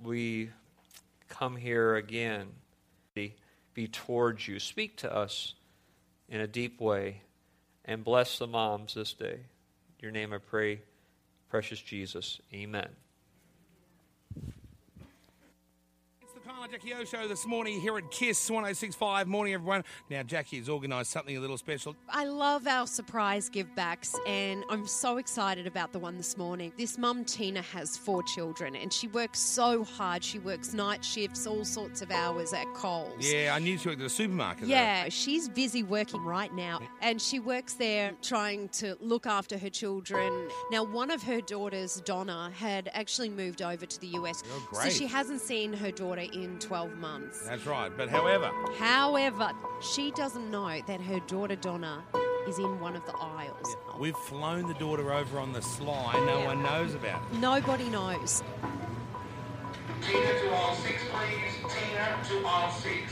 we come here again, be towards you. Speak to us in a deep way, and bless the moms this day. In your name I pray, precious Jesus. Amen. Kyle and Jackie O show this morning here at KISS 1065. Morning, everyone. Now, Jackie has organised something a little special. I love our surprise give-backs, and I'm so excited about the one this morning. This mum, Tina, has 4 children, and she works so hard. She works night shifts, all sorts of hours at Coles. Yeah, I knew she worked at a supermarket. Yeah, though. she's busy working right now, and she works there trying to look after her children. Now, one of her daughters, Donna, had actually moved over to the US, Oh, so great. she hasn't seen her daughter in 12 months. That's right. But however, she doesn't know that her daughter Donna is in one of the aisles. we've flown the daughter over on the sly. No one knows about it. Nobody knows. Tina to aisle 6, please. Tina to aisle 6.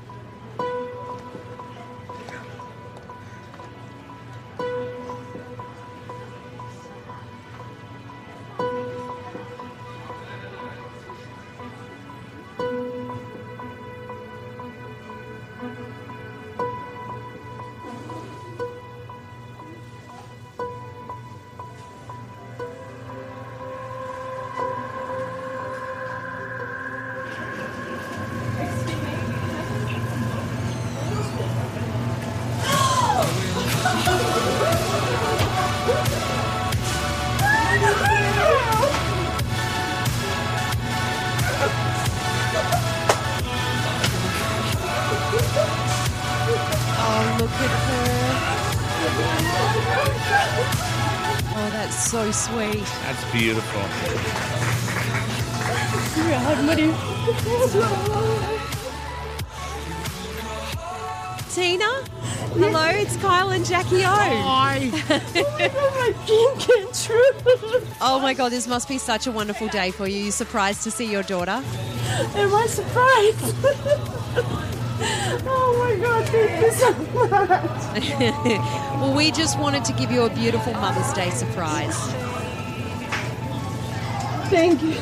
Oh, look at her. Oh, that's so sweet. That's beautiful. Tina? Hello, it's Kyle and Jackie O. Hi. Oh my God, this must be such a wonderful day for you. You're surprised to see your daughter? Am I surprised? Oh my God, thank you so much. Well, we just wanted to give you a beautiful Mother's Day surprise. Thank you.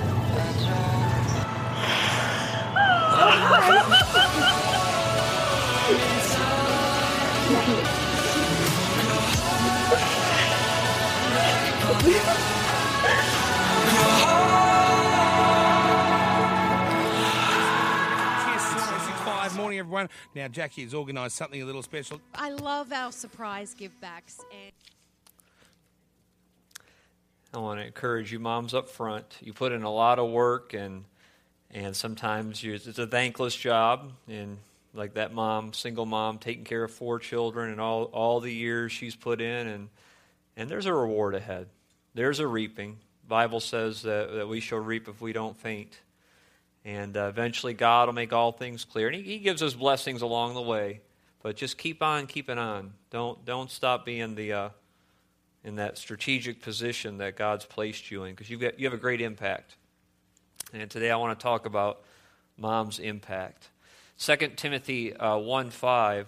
KISS 1065. Morning, everyone. Now, Jackie has organised something a little special. I love our surprise give-backs. And I want to encourage you moms up front. You put in a lot of work, and sometimes it's a thankless job. And like that mom, single mom, taking care of 4 children and all the years she's put in, and there's a reward ahead. There's a reaping. The Bible says that we shall reap if we don't faint. And eventually God will make all things clear. And he gives us blessings along the way. But just keep on keeping on. Don't stop being in that strategic position that God's placed you in, because you have a great impact. And today I want to talk about mom's impact. 2 Timothy 1:5,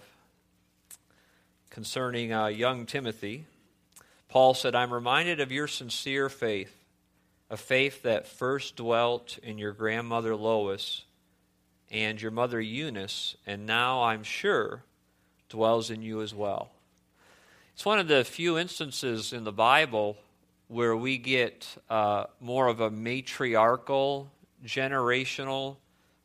concerning young Timothy, Paul said, "I'm reminded of your sincere faith, a faith that first dwelt in your grandmother Lois and your mother Eunice, and now I'm sure dwells in you as well." It's one of the few instances in the Bible where we get more of a matriarchal, generational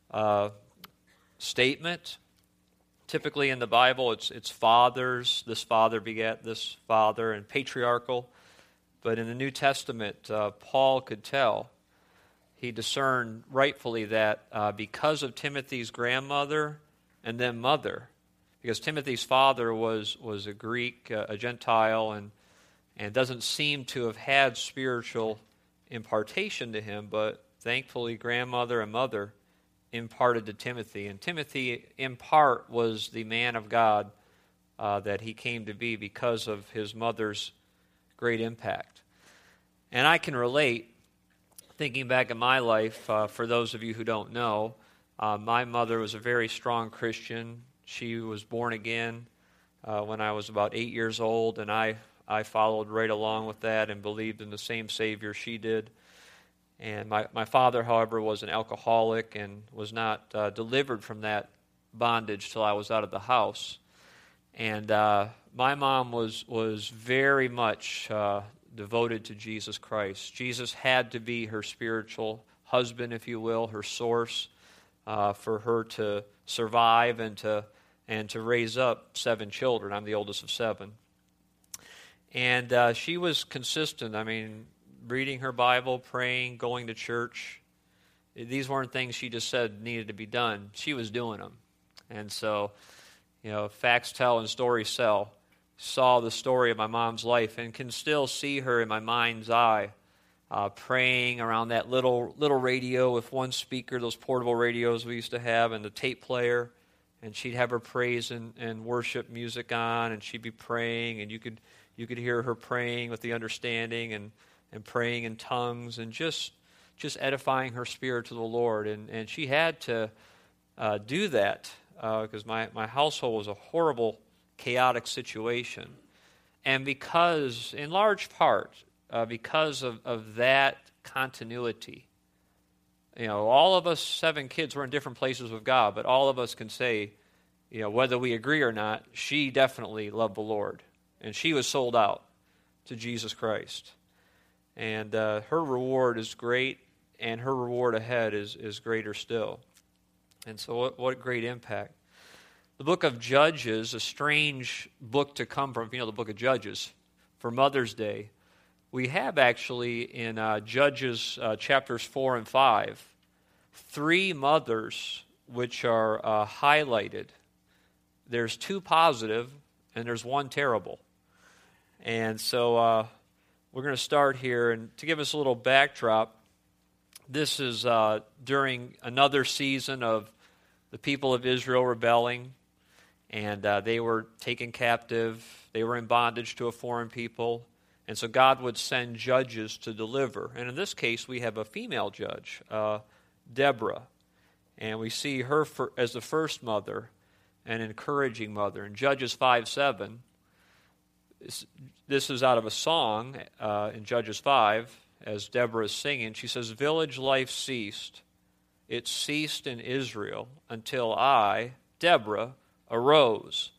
statement. Typically in the Bible, it's fathers. This father begat this father, and patriarchal. But in the New Testament, Paul could tell. He discerned rightfully that because of Timothy's grandmother and then mother, because Timothy's father was a Greek, a Gentile, and doesn't seem to have had spiritual impartation to him, but thankfully grandmother and mother imparted to Timothy. And Timothy, in part, was the man of God that he came to be because of his mother's great impact. And I can relate, thinking back in my life, for those of you who don't know, my mother was a very strong Christian. She was born again when I was about 8 years old, and I followed right along with that and believed in the same Savior she did. And my father, however, was an alcoholic and was not delivered from that bondage till I was out of the house. And my mom was very much devoted to Jesus Christ. Jesus had to be her spiritual husband, if you will, her source for her to survive and to raise up 7 children. I'm the oldest of 7. And she was consistent. I mean, reading her Bible, praying, going to church. These weren't things she just said needed to be done. She was doing them. And so, facts tell and stories sell. Saw the story of my mom's life and can still see her in my mind's eye praying around that little radio with one speaker, those portable radios we used to have, and the tape player. And she'd have her praise and worship music on, and she'd be praying, and you could hear her praying with the understanding and praying in tongues and just edifying her spirit to the Lord. And she had to do that because my household was a horrible, chaotic situation. And because, in large part, because of that continuity, all of us 7 kids were in different places with God, but all of us can say, whether we agree or not, she definitely loved the Lord. And she was sold out to Jesus Christ. And her reward is great, and her reward ahead is greater still. And so what a great impact. The book of Judges, a strange book to come from, the book of Judges, for Mother's Day. We have actually in Judges chapters 4 and 5, 3 mothers which are highlighted. There's 2 positive, and there's 1 terrible. And so we're going to start here. And to give us a little backdrop, this is during another season of the people of Israel rebelling. And they were taken captive. They were in bondage to a foreign people. And so God would send judges to deliver. And in this case, we have a female judge, Deborah. And we see her as the first mother, an encouraging mother. In Judges 5:7, this is out of a song in Judges 5, as Deborah is singing. She says, "Village life ceased. It ceased in Israel until I, Deborah, arose,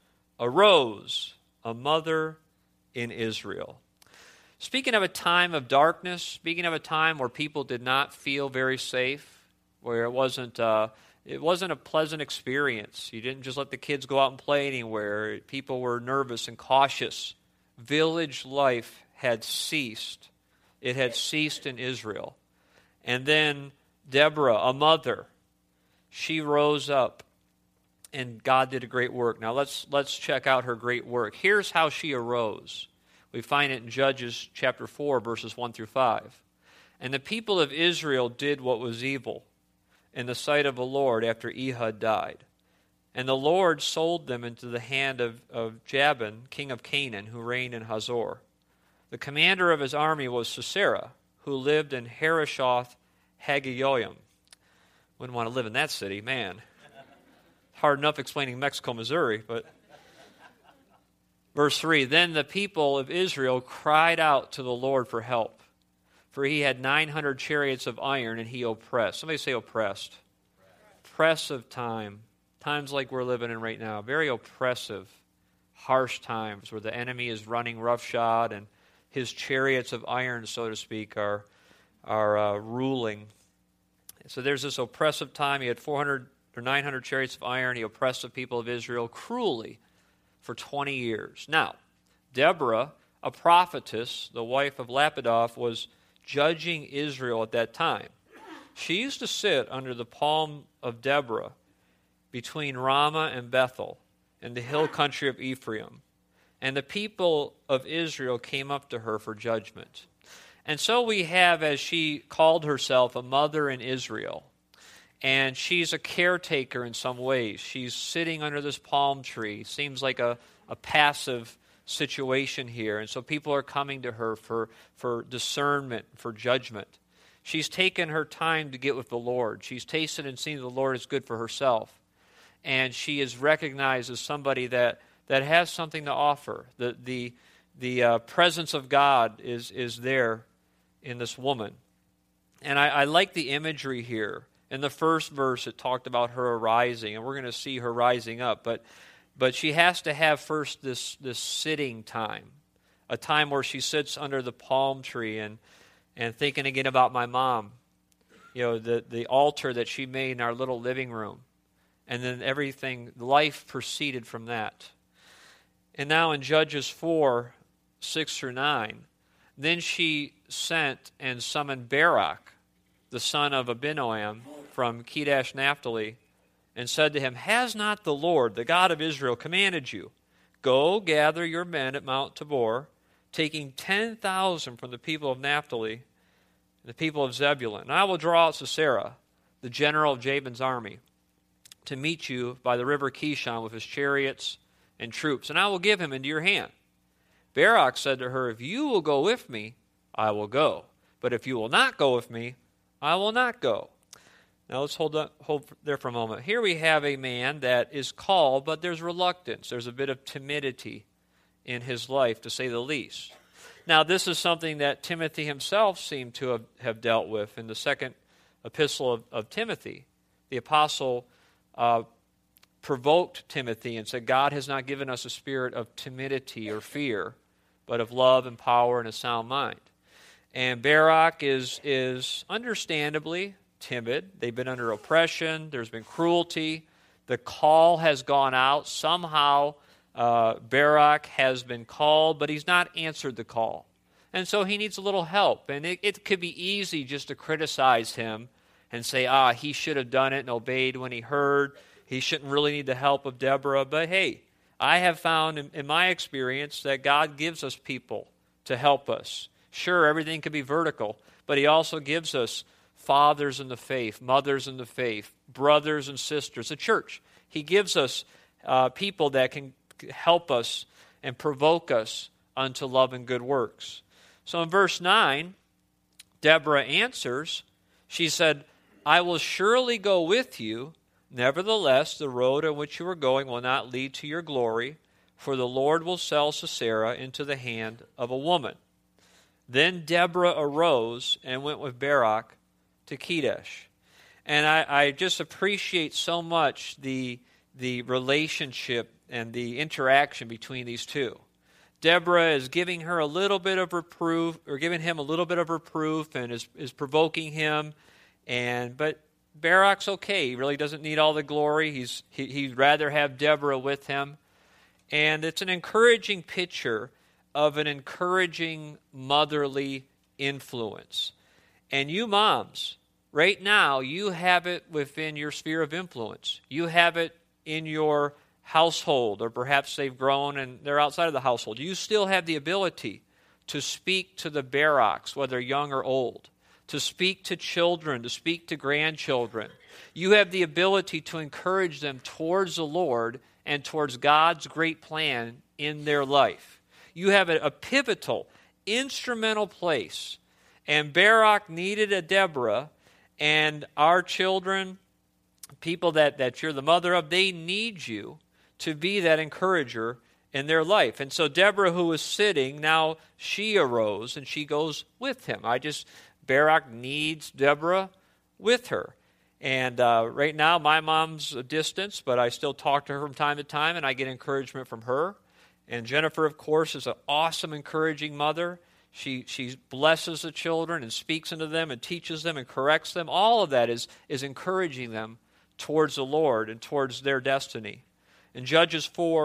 a mother in Israel." Speaking of a time of darkness, speaking of a time where people did not feel very safe, where it wasn't a pleasant experience. You didn't just let the kids go out and play anywhere. People were nervous and cautious. Village life had ceased. It had ceased in Israel. And then Deborah, a mother, she rose up. And God did a great work. Now let's check out her great work. Here's how she arose. We find it in Judges chapter 4, verses 1 through 5. "And the people of Israel did what was evil in the sight of the Lord after Ehud died. And the Lord sold them into the hand of Jabin, king of Canaan, who reigned in Hazor. The commander of his army was Sisera, who lived in Hareshoth Hagoyim." Wouldn't want to live in that city, man. Hard enough explaining Mexico, Missouri, but... Verse 3, "Then the people of Israel cried out to the Lord for help, for he had 900 chariots of iron, and he oppressed." Somebody say oppressed. Oppressive time. Times like we're living in right now. Very oppressive, harsh times where the enemy is running roughshod, and his chariots of iron, so to speak, are ruling. So there's this oppressive time. He had 400 or 900 chariots of iron. He oppressed the people of Israel cruelly for 20 years. Now, Deborah, a prophetess, the wife of Lapidoth, was judging Israel at that time. She used to sit under the palm of Deborah between Ramah and Bethel in the hill country of Ephraim. And the people of Israel came up to her for judgment. And so we have, as she called herself, a mother in Israel. And she's a caretaker in some ways. She's sitting under this palm tree. Seems like a passive situation here. And so people are coming to her for discernment, for judgment. She's taken her time to get with the Lord. She's tasted and seen the Lord is good for herself. And she is recognized as somebody that has something to offer. The presence of God is there in this woman. And I like the imagery here. In the first verse, it talked about her arising, and we're going to see her rising up. But she has to have first this sitting time, a time where she sits under the palm tree and thinking again about my mom. You know, the altar that she made in our little living room. And then everything, life proceeded from that. And now in Judges 4, 6 through 9, then she sent and summoned Barak, the son of Abinoam, from Kedesh Naphtali, and said to him, Has not the Lord, the God of Israel, commanded you, Go gather your men at Mount Tabor, taking 10,000 from the people of Naphtali, the people of Zebulun. And I will draw out Sisera, the general of Jabin's army, to meet you by the river Kishon with his chariots and troops, and I will give him into your hand. Barak said to her, If you will go with me, I will go. But if you will not go with me, I will not go. Now let's hold there for a moment. Here we have a man that is called, but there's reluctance. There's a bit of timidity in his life, to say the least. Now this is something that Timothy himself seemed to have dealt with in the second epistle of Timothy. The apostle provoked Timothy and said, God has not given us a spirit of timidity or fear, but of love and power and a sound mind. And Barak is understandably timid. They've been under oppression. There's been cruelty. The call has gone out. Somehow Barak has been called, but he's not answered the call. And so he needs a little help. And it could be easy just to criticize him and say, he should have done it and obeyed when he heard. He shouldn't really need the help of Deborah. But hey, I have found in my experience that God gives us people to help us. Sure, everything can be vertical, but he also gives us fathers in the faith, mothers in the faith, brothers and sisters, a church. He gives us people that can help us and provoke us unto love and good works. So in verse 9, Deborah answers. She said, I will surely go with you. Nevertheless, the road on which you are going will not lead to your glory, for the Lord will sell Sisera into the hand of a woman. Then Deborah arose and went with Barak to Kedesh. And I just appreciate so much the relationship and the interaction between these two. Deborah is giving her a little bit of reproof, or giving him a little bit of reproof, and is provoking him. But Barak's okay. He really doesn't need all the glory. He'd rather have Deborah with him. And it's an encouraging picture of an encouraging motherly influence. And you moms, right now, you have it within your sphere of influence. You have it in your household, or perhaps they've grown and they're outside of the household. You still have the ability to speak to the Baraks, whether young or old, to speak to children, to speak to grandchildren. You have the ability to encourage them towards the Lord and towards God's great plan in their life. You have a pivotal, instrumental place. And Barak needed a Deborah, and our children, people that you're the mother of, they need you to be that encourager in their life. And so Deborah, who was sitting, now she arose and she goes with him. Barak needs Deborah with her. And right now, my mom's a distance, but I still talk to her from time to time, and I get encouragement from her. And Jennifer, of course, is an awesome, encouraging mother. She blesses the children and speaks into them and teaches them and corrects them. All of that is encouraging them towards the Lord and towards their destiny. In Judges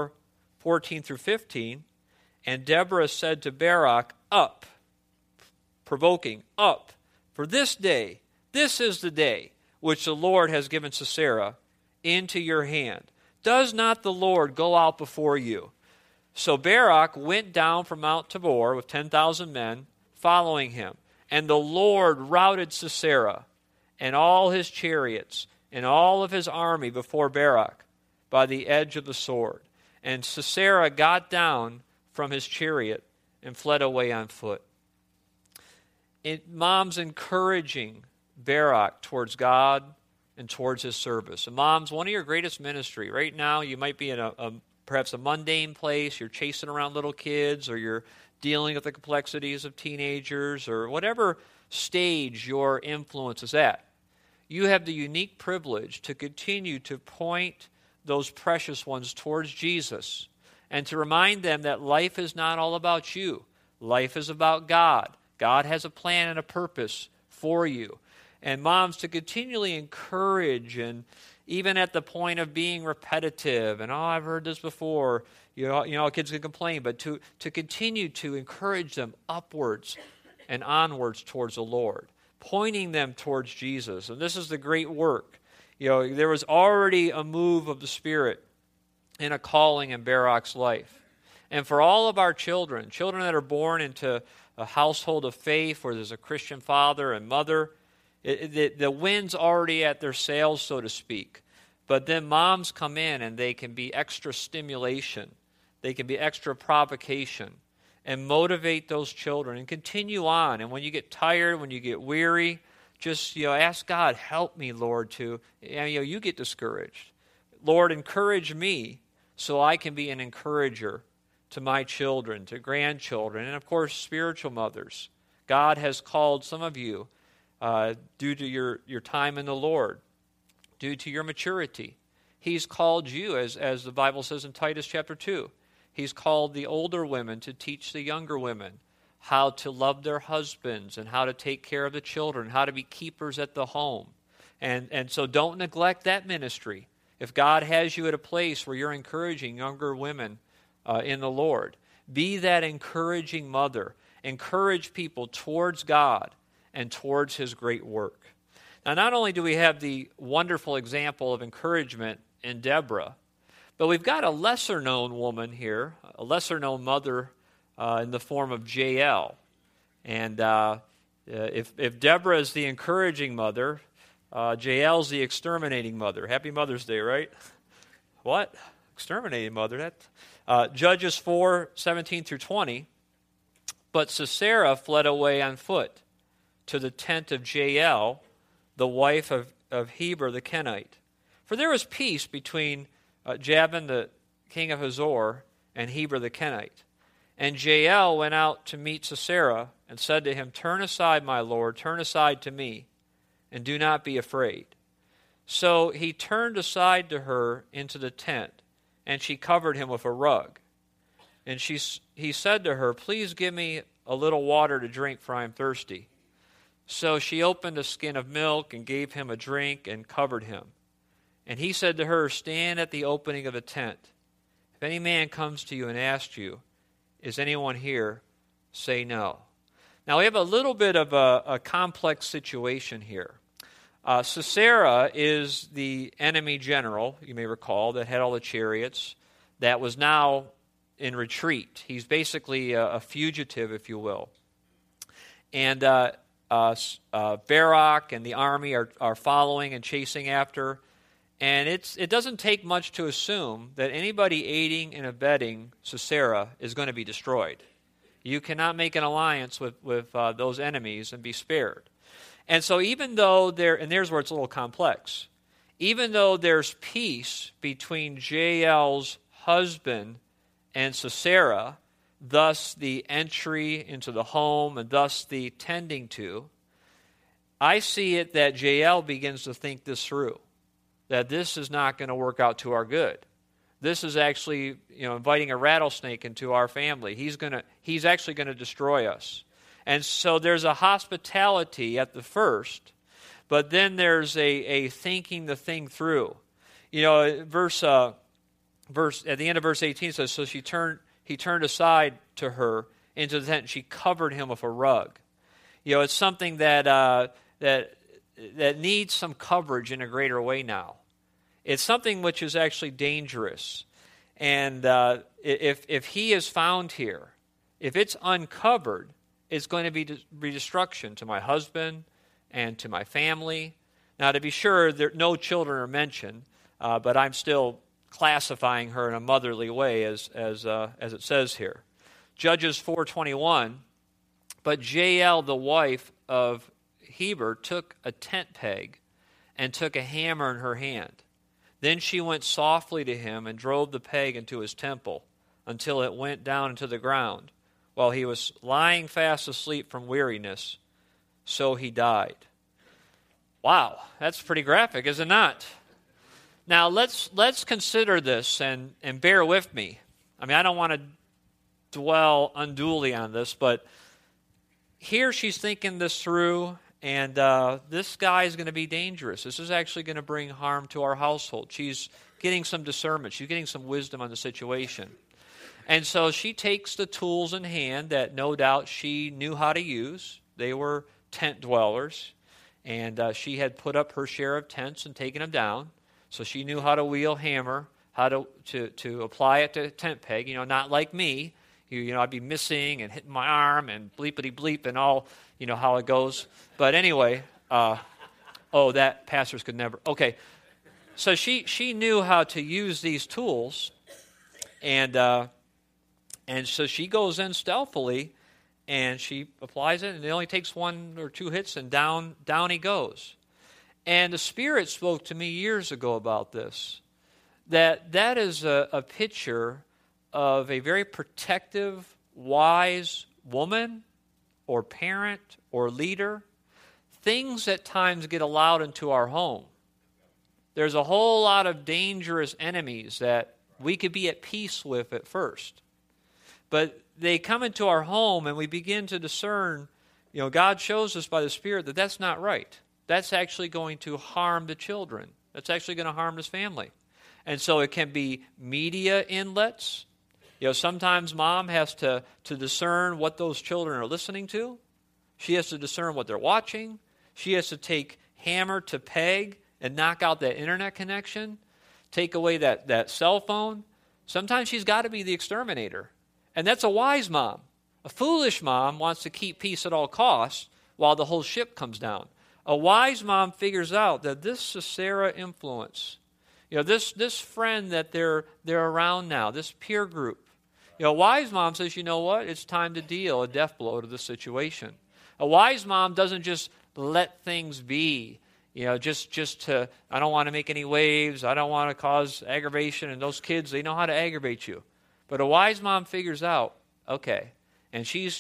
4:14 through 15, and Deborah said to Barak, Up, provoking, up, for this day, this is the day which the Lord has given Sisera into your hand. Does not the Lord go out before you? So Barak went down from Mount Tabor with 10,000 men following him. And the Lord routed Sisera and all his chariots and all of his army before Barak by the edge of the sword. And Sisera got down from his chariot and fled away on foot. Mom's encouraging Barak towards God and towards his service. And moms, one of your greatest ministry right now, you might be in perhaps a mundane place. You're chasing around little kids, or you're dealing with the complexities of teenagers, or whatever stage your influence is at. You have the unique privilege to continue to point those precious ones towards Jesus and to remind them that life is not all about you. Life is about God. God has a plan and a purpose for you. And moms, to continually encourage, and even at the point of being repetitive, and I've heard this before, you know kids can complain, but to continue to encourage them upwards and onwards towards the Lord, pointing them towards Jesus. And this is the great work. There was already a move of the Spirit and a calling in Barak's life. And for all of our children that are born into a household of faith where there's a Christian father and mother, the wind's already at their sails, so to speak. But then moms come in and they can be extra stimulation. They can be extra provocation and motivate those children and continue on. And when you get tired, when you get weary, just ask God, help me, Lord, to, you get discouraged. Lord, encourage me so I can be an encourager to my children, to grandchildren, and of course, spiritual mothers. God has called some of you due to your time in the Lord, due to your maturity. He's called you, as the Bible says in Titus chapter 2. He's called the older women to teach the younger women how to love their husbands and how to take care of the children, how to be keepers at the home. And so don't neglect that ministry. If God has you at a place where you're encouraging younger women in the Lord, be that encouraging mother. Encourage people towards God and towards His great work. Now, not only do we have the wonderful example of encouragement in Deborah, but we've got a lesser-known woman here, a lesser-known mother in the form of Jael. And if Deborah is the encouraging mother, Jael's the exterminating mother. Happy Mother's Day, right? What? Exterminating mother? Judges 4:17 through 20. But Sisera fled away on foot to the tent of Jael, the wife of Heber the Kenite. For there was peace between Jabin the king of Hazor and Heber the Kenite. And Jael went out to meet Sisera and said to him, "Turn aside, my lord, turn aside to me, and do not be afraid." So he turned aside to her into the tent, and she covered him with a rug. And he said to her, "Please give me a little water to drink, for I am thirsty." So she opened a skin of milk and gave him a drink and covered him. And he said to her, "Stand at the opening of the tent. If any man comes to you and asks you, 'Is anyone here?' say no." Now we have a little bit of a complex situation here. Sisera is the enemy general, you may recall, that had all the chariots, that was now in retreat. He's basically a fugitive, if you will. And Barak and the army are following and chasing after. And it doesn't take much to assume that anybody aiding and abetting Sisera is going to be destroyed. You cannot make an alliance with those enemies and be spared. And so even though and there's where it's a little complex, even though there's peace between Jael's husband and Sisera, thus the entry into the home and thus the tending to, I see it that Jael begins to think this through, that this is not going to work out to our good. This is actually, inviting a rattlesnake into our family. He's actually going to destroy us. And so there's a hospitality at the first, but then there's a thinking the thing through. Verse at the end of verse 18 says, "So he turned aside to her into the tent, and she covered him with a rug." It's something that needs some coverage in a greater way now. It's something which is actually dangerous. And if he is found here, if it's uncovered, it's going to be destruction to my husband and to my family. Now, to be sure, no children are mentioned, but I'm still classifying her in a motherly way, as it says here. Judges 4:21, "But Jael, the wife of Heber, took a tent peg and took a hammer in her hand. Then she went softly to him and drove the peg into his temple until it went down into the ground, while he was lying fast asleep from weariness. so he died. Wow, that's pretty graphic, is it not? Now, let's consider this and bear with me. I mean, I don't want to dwell unduly on this, but here she's thinking this through, and this guy is going to be dangerous. This is actually going to bring harm to our household. She's getting some discernment. She's getting some wisdom on the situation. And so she takes the tools in hand that no doubt she knew how to use. They were tent dwellers, and she had put up her share of tents and taken them down. So she knew how to wheel hammer, how to apply it to a tent peg. Not like me. I'd be missing and hitting my arm and bleepity bleep and all, how it goes. But anyway, that pastors could never. Okay, so she knew how to use these tools, and so she goes in stealthily, and she applies it, and it only takes 1 or 2 hits, and down he goes. And the Spirit spoke to me years ago about this, that is a picture of a very protective, wise woman or parent or leader. Things at times get allowed into our home. There's a whole lot of dangerous enemies that we could be at peace with at first. But they come into our home and we begin to discern, God shows us by the Spirit that that's not right. That's actually going to harm the children. That's actually going to harm this family. And so it can be media inlets. Sometimes mom has to discern what those children are listening to. She has to discern what they're watching. She has to take hammer to peg and knock out that internet connection, take away that cell phone. Sometimes she's got to be the exterminator. And that's a wise mom. A foolish mom wants to keep peace at all costs while the whole ship comes down. A wise mom figures out that this Sisera influence, this friend that they're around now, this peer group, a wise mom says, you know what? It's time to deal a death blow to the situation. A wise mom doesn't just let things be, just to, I don't want to make any waves, I don't want to cause aggravation, and those kids, they know how to aggravate you. But a wise mom figures out, okay, and she's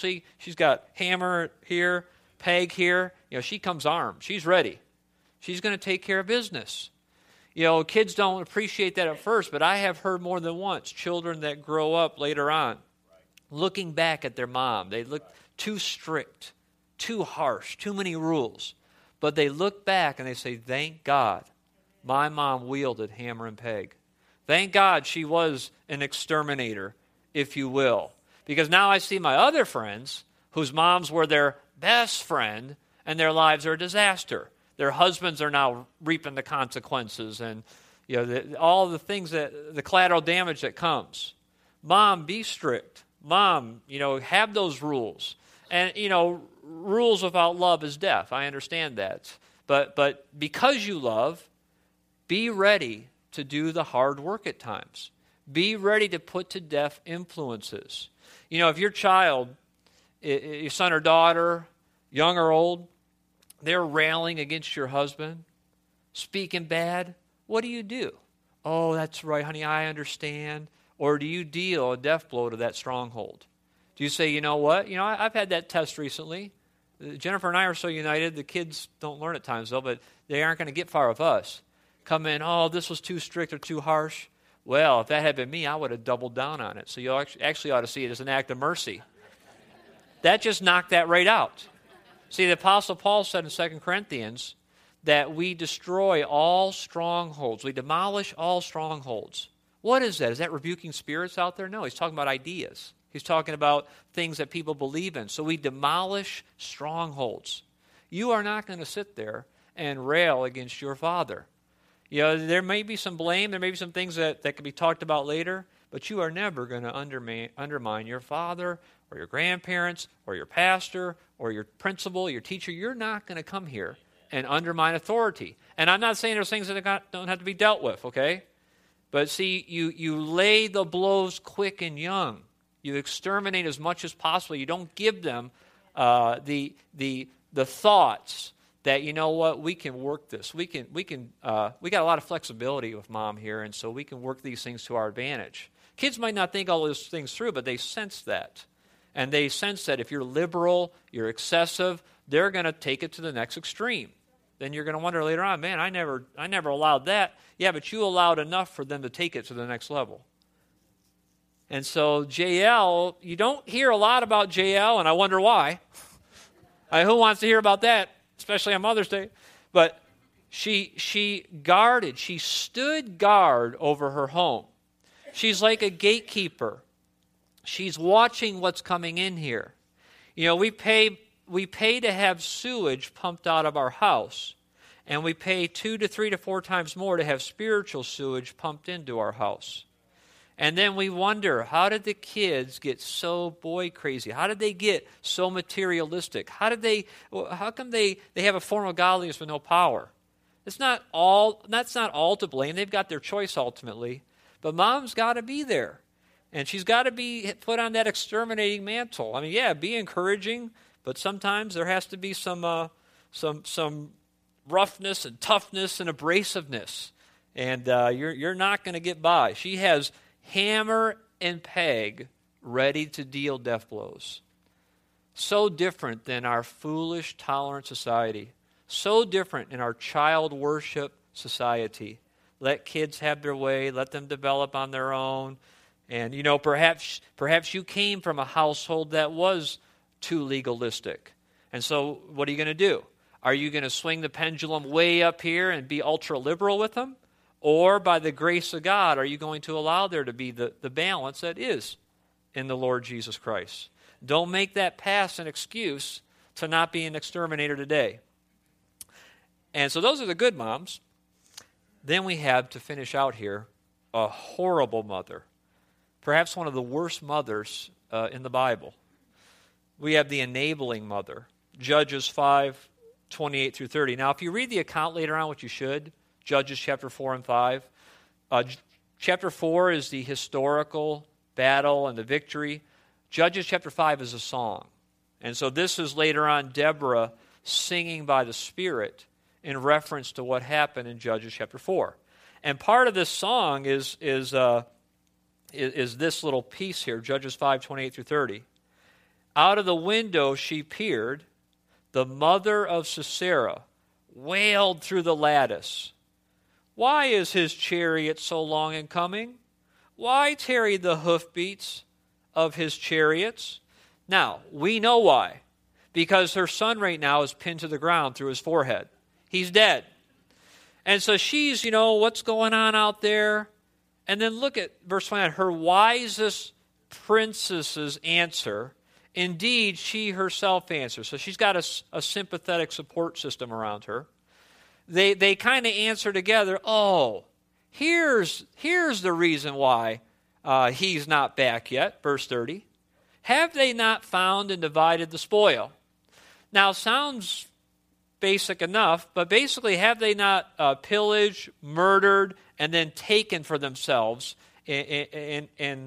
got hammer here, peg here, she comes armed, she's ready. She's going to take care of business. Kids don't appreciate that at first, but I have heard more than once children that grow up later on looking back at their mom. They look too strict, too harsh, too many rules. But they look back and they say, thank God my mom wielded hammer and peg. Thank God she was an exterminator, if you will. Because now I see my other friends whose moms were their best friend and their lives are a disaster. Their husbands are now reaping the consequences and all the things the collateral damage that comes. Mom, be strict. Mom, have those rules. And, rules without love is death. I understand that. But because you love, be ready to do the hard work at times. Be ready to put to death influences. If your child, your son or daughter, young or old, they're railing against your husband, speaking bad, what do? Oh, that's right, honey, I understand. Or do you deal a death blow to that stronghold? Do you say, you know what? I've had that test recently. Jennifer and I are so united, the kids don't learn at times, though, but they aren't going to get far with us. Come in, oh, this was too strict or too harsh. Well, if that had been me, I would have doubled down on it. So you actually ought to see it as an act of mercy. That just knocked that right out. See, the Apostle Paul said in 2 Corinthians that we destroy all strongholds. We demolish all strongholds. What is that? Is that rebuking spirits out there? No, he's talking about ideas. He's talking about things that people believe in. So we demolish strongholds. You are not going to sit there and rail against your father. There may be some blame. There may be some things that can be talked about later, but you are never going to undermine your father or your grandparents or your pastor or your principal, your teacher. You're not going to come here and undermine authority. And I'm not saying there's things that don't have to be dealt with, okay? But see, you lay the blows quick and young. You exterminate as much as possible. You don't give them the thoughts that, you know what, we can work this. We got a lot of flexibility with mom here, and so we can work these things to our advantage. Kids might not think all those things through, but they sense that. And they sense that if you're liberal, you're excessive, they're going to take it to the next extreme. Then you're going to wonder later on, man, I never allowed that. Yeah, but you allowed enough for them to take it to the next level. And so JL, you don't hear a lot about JL, and I wonder why. Who wants to hear about that, especially on Mother's Day? But she stood guard over her home. She's like a gatekeeper. She's watching what's coming in here. You know, we pay to have sewage pumped out of our house, and we pay 2 to 3 to 4 times more to have spiritual sewage pumped into our house. And then we wonder, how did the kids get so boy crazy? How did they get so materialistic? How come they have a form of godliness with no power? That's not all to blame. They've got their choice ultimately. But mom's got to be there. And she's got to be put on that exterminating mantle. I mean, yeah, be encouraging, but sometimes there has to be some roughness and toughness and abrasiveness. And you're not going to get by. She has hammer and peg ready to deal death blows. So different than our foolish, tolerant society. So different in our child worship society. Let kids have their way. Let them develop on their own. And, you know, perhaps you came from a household that was too legalistic. And so what are you going to do? Are you going to swing the pendulum way up here and be ultra-liberal with them? Or by the grace of God, are you going to allow there to be the balance that is in the Lord Jesus Christ? Don't make that past an excuse to not be an exterminator today. And so those are the good moms. Then we have, to finish out here, a horrible mother. Perhaps one of the worst mothers in the Bible. We have the enabling mother. Judges 5:28 through 30. Now, if you read the account later on, which you should, Judges chapter 4 and 5. Chapter 4 is the historical battle and the victory. Judges chapter 5 is a song. And so this is later on Deborah singing by the Spirit in reference to what happened in Judges chapter 4. And part of this song is this little piece here, Judges 5:28 through 30. Out of the window she peered, the mother of Sisera wailed through the lattice. Why is his chariot so long in coming? Why tarry the hoofbeats of his chariots? Now, we know why. Because her son right now is pinned to the ground through his forehead. He's dead. And so she's, what's going on out there? And then look at verse 29. Her wisest princess's answer. Indeed, she herself answers. So she's got a sympathetic support system around her. They kind of answer together, oh, here's the reason why he's not back yet, verse 30. Have they not found and divided the spoil? Now, sounds basic enough, but basically, have they not pillaged, murdered, and then taken for themselves and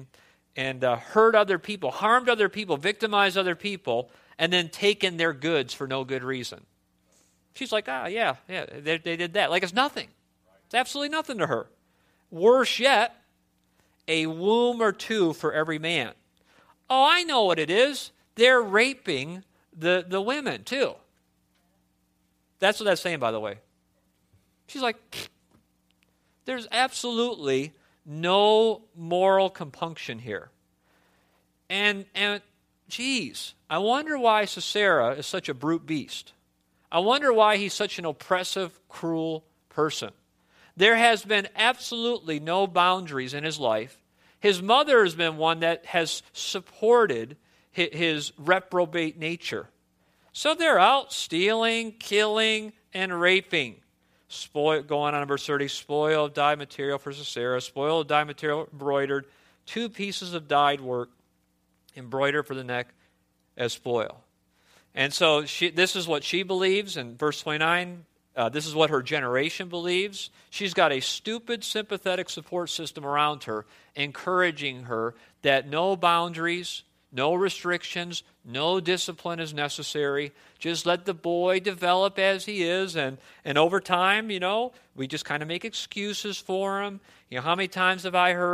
hurt other people, harmed other people, victimized other people, and then taken their goods for no good reason? She's like, yeah, they did that. Like it's nothing. It's absolutely nothing to her. Worse yet, a womb or two for every man. Oh, I know what it is. They're raping the women too. That's what that's saying, by the way. She's like, there's absolutely no moral compunction here. And geez, I wonder why Sisera is such a brute beast. I wonder why he's such an oppressive, cruel person. There has been absolutely no boundaries in his life. His mother has been one that has supported his reprobate nature. So they're out stealing, killing, and raping. Going on in verse 30, spoil of dyed material for Sisera, spoil of dyed material embroidered, 2 pieces of dyed work embroidered for the neck as spoil. And so this is what she believes in verse 29. This is what her generation believes. She's got a stupid, sympathetic support system around her, encouraging her that no boundaries, no restrictions, no discipline is necessary. Just let the boy develop as he is. And over time, we just kind of make excuses for him. How many times have I heard,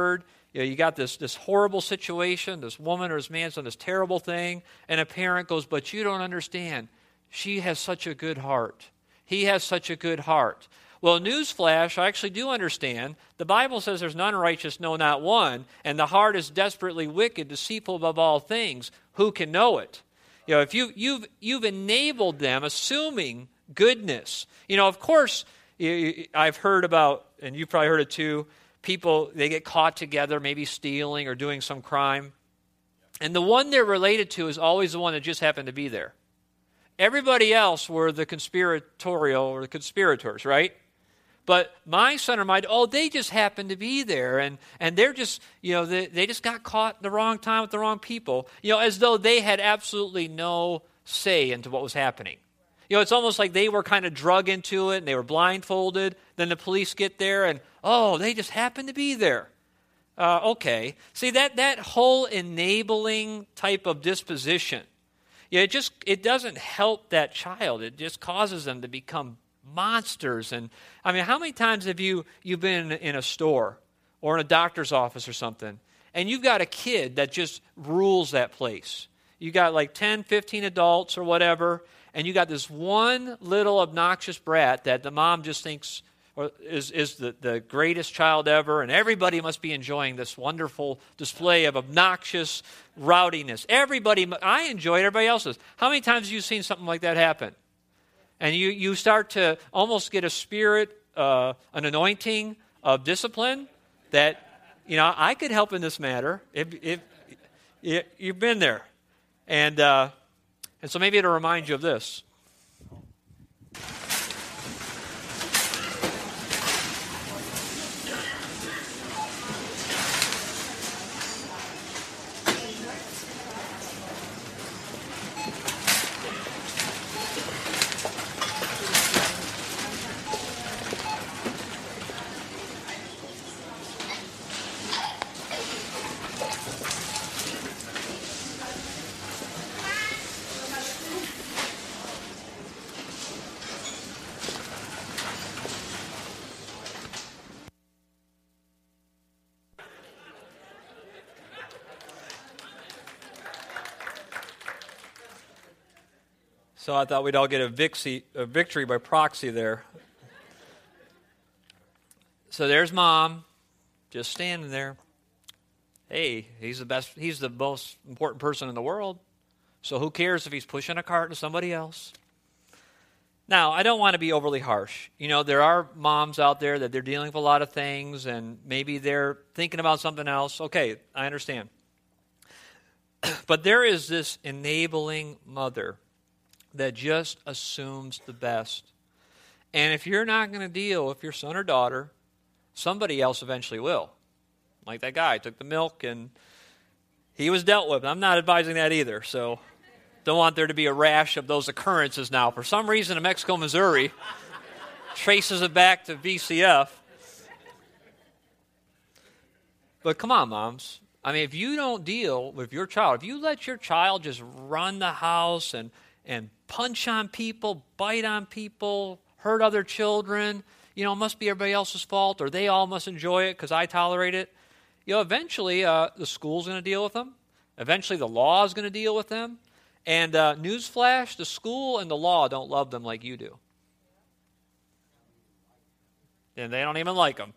You got this horrible situation, this woman or this man's done this terrible thing, and a parent goes, but you don't understand. She has such a good heart. He has such a good heart. Well, newsflash, I actually do understand. The Bible says there's none righteous, no, not one, and the heart is desperately wicked, deceitful above all things. Who can know it? If you've enabled them, assuming goodness. Of course, I've heard about, and you've probably heard it too, people, they get caught together, maybe stealing or doing some crime. And the one they're related to is always the one that just happened to be there. Everybody else were the conspiratorial or the conspirators, right? But my son or my, they just happened to be there, and they're just, they just got caught at the wrong time with the wrong people, as though they had absolutely no say into what was happening. It's almost like they were kind of drug into it, and they were blindfolded. Then the police get there, and, they just happened to be there. Okay. See, that whole enabling type of disposition, it doesn't help that child. It just causes them to become monsters. And I mean, how many times have you've been in a store or in a doctor's office or something, and you've got a kid that just rules that place? You got like 10, 15 adults or whatever, and you got this one little obnoxious brat that the mom just thinks is the greatest child ever, and everybody must be enjoying this wonderful display of obnoxious rowdiness. I enjoy it, everybody else does. How many times have you seen something like that happen? And you start to almost get a spirit, an anointing of discipline that, I could help in this matter if you've been there. And so maybe it'll remind you of this. So I thought we'd all get a victory by proxy there. So there's Mom, just standing there. Hey, he's the most important person in the world. So who cares if he's pushing a cart to somebody else? Now, I don't want to be overly harsh. There are moms out there that they're dealing with a lot of things, and maybe they're thinking about something else. Okay, I understand. But there is this enabling mother that just assumes the best. And if you're not going to deal with your son or daughter, somebody else eventually will. Like that guy took the milk and he was dealt with. I'm not advising that either, so don't want there to be a rash of those occurrences now. For some reason in Mexico, Missouri traces it back to VCF. But come on, moms. I mean, if you don't deal with your child, if you let your child just run the house and punch on people, bite on people, hurt other children, it must be everybody else's fault, or they all must enjoy it because I tolerate it. Eventually the school's going to deal with them. Eventually the law is going to deal with them. And newsflash, the school and the law don't love them like you do. And they don't even like them.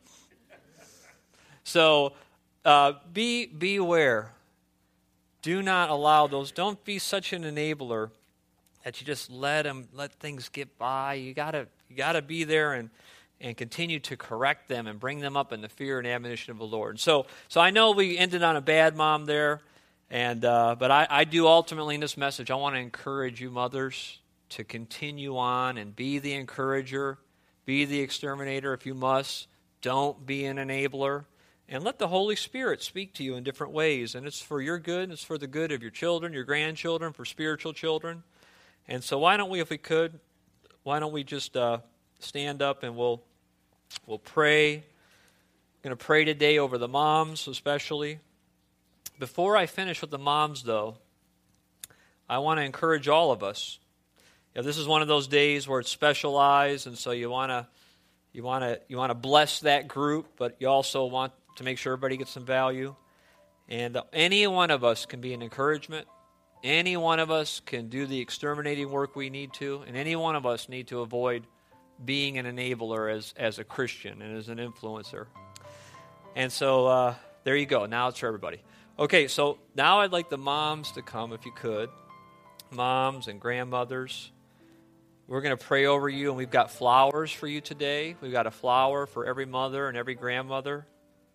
So beware. Do not allow those. Don't be such an enabler that you just let things get by. You gotta be there and continue to correct them and bring them up in the fear and admonition of the Lord. So I know we ended on a bad mom there, but I do ultimately in this message, I want to encourage you mothers to continue on and be the encourager, be the exterminator if you must. Don't be an enabler. And let the Holy Spirit speak to you in different ways. And it's for your good, and it's for the good of your children, your grandchildren, for spiritual children. And so why don't we, if we could, just stand up and we'll pray. I'm going to pray today over the moms especially. Before I finish with the moms, though, I want to encourage all of us. This is one of those days where it's specialized, and so you want to bless that group, but you also want to make sure everybody gets some value. And any one of us can be an encouragement. Any one of us can do the exterminating work we need to. And any one of us need to avoid being an enabler as a Christian and as an influencer. And so there you go. Now it's for everybody. Okay, so now I'd like the moms to come, if you could. Moms and grandmothers. We're going to pray over you, and we've got flowers for you today. We've got a flower for every mother and every grandmother.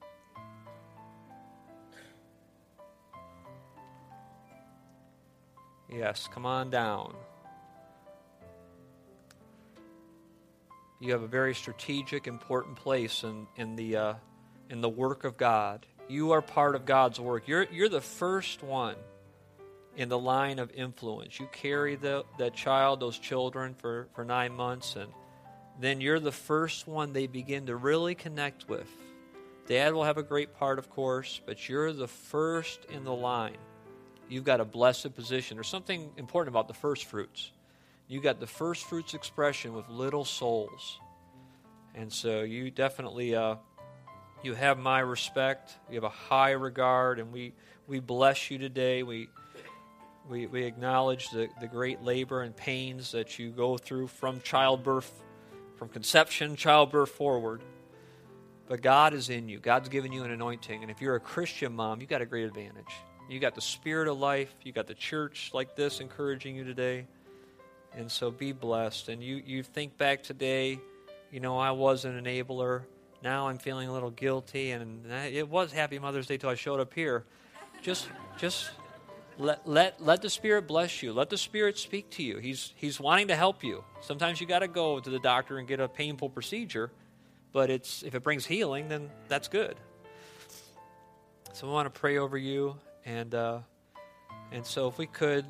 Yes, come on down. You have a very strategic, important place in the work of God. You are part of God's work. You're the first one in the line of influence. You carry that child, those children for 9 months, and then you're the first one they begin to really connect with. Dad will have a great part, of course, but you're the first in the line. You've got a blessed position. There's something important about the first fruits. You got the first fruits expression with little souls. And so you definitely, you have my respect. You have a high regard, and we bless you today. We acknowledge the great labor and pains that you go through from childbirth, from conception, childbirth forward. But God is in you. God's given you an anointing. And if you're a Christian mom, you've got a great advantage. You got the Spirit of life. You got the church like this encouraging you today. And so be blessed. And you think back today, I was an enabler. Now I'm feeling a little guilty. And it was Happy Mother's Day till I showed up here. Just let the Spirit bless you. Let the Spirit speak to you. He's wanting to help you. Sometimes you got to go to the doctor and get a painful procedure. But if it brings healing, then that's good. So we want to pray over you. And so if we could,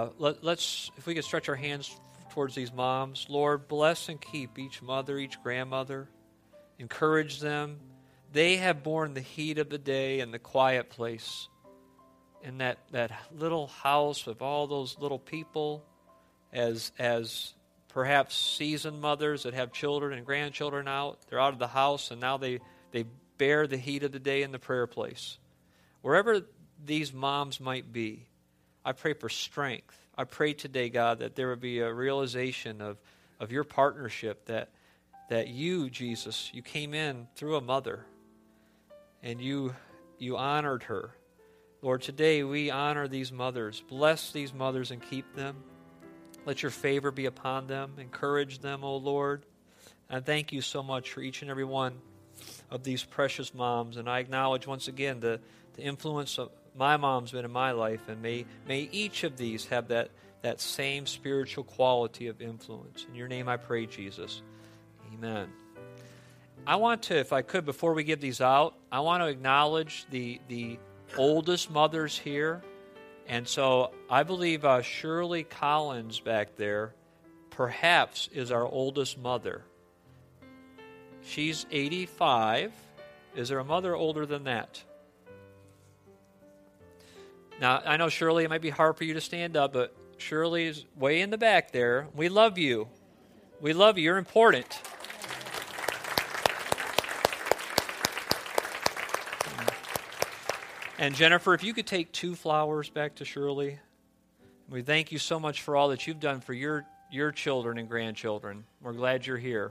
if we could stretch our hands towards these moms. Lord, bless and keep each mother, each grandmother. Encourage them. They have borne the heat of the day in the quiet place. In that little house with all those little people, as perhaps seasoned mothers that have children and grandchildren out. They're out of the house, and now they bear the heat of the day in the prayer place. Wherever these moms might be, I pray for strength. I pray today, God, that there would be a realization of your partnership, that you, Jesus, you came in through a mother, and you honored her. Lord, today we honor these mothers. Bless these mothers and keep them. Let your favor be upon them. Encourage them, O Lord. And thank you so much for each and every one of these precious moms. And I acknowledge once again the influence of my mom's been in my life, and may each of these have that same spiritual quality of influence. In your name I pray, Jesus. Amen. I want to, if I could, before we give these out, I want to acknowledge the oldest mothers here. And so I believe Shirley Collins back there perhaps is our oldest mother. She's 85. Is there a mother older than that? Now, I know, Shirley, it might be hard for you to stand up, but Shirley is way in the back there. We love you. We love you. You're important. And Jennifer, if you could take 2 flowers back to Shirley. We thank you so much for all that you've done for your children and grandchildren. We're glad you're here.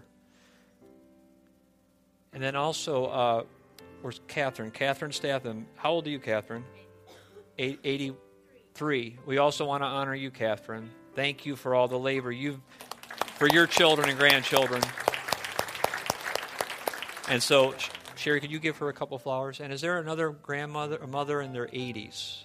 And then also, where's Catherine? Catherine Statham. How old are you, Catherine? 83. We also want to honor you, Catherine. Thank you for all the labor for your children and grandchildren. And so, Sherry, could you give her a couple flowers? And is there another grandmother or mother in their 80s?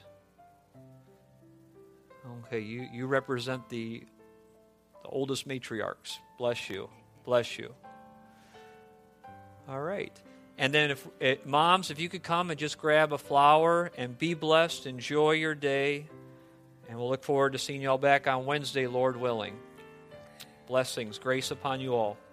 Okay, you represent the oldest matriarchs. Bless you. Bless you. All right. And then, moms, if you could come and just grab a flower and be blessed, enjoy your day. And we'll look forward to seeing you all back on Wednesday, Lord willing. Blessings, grace upon you all.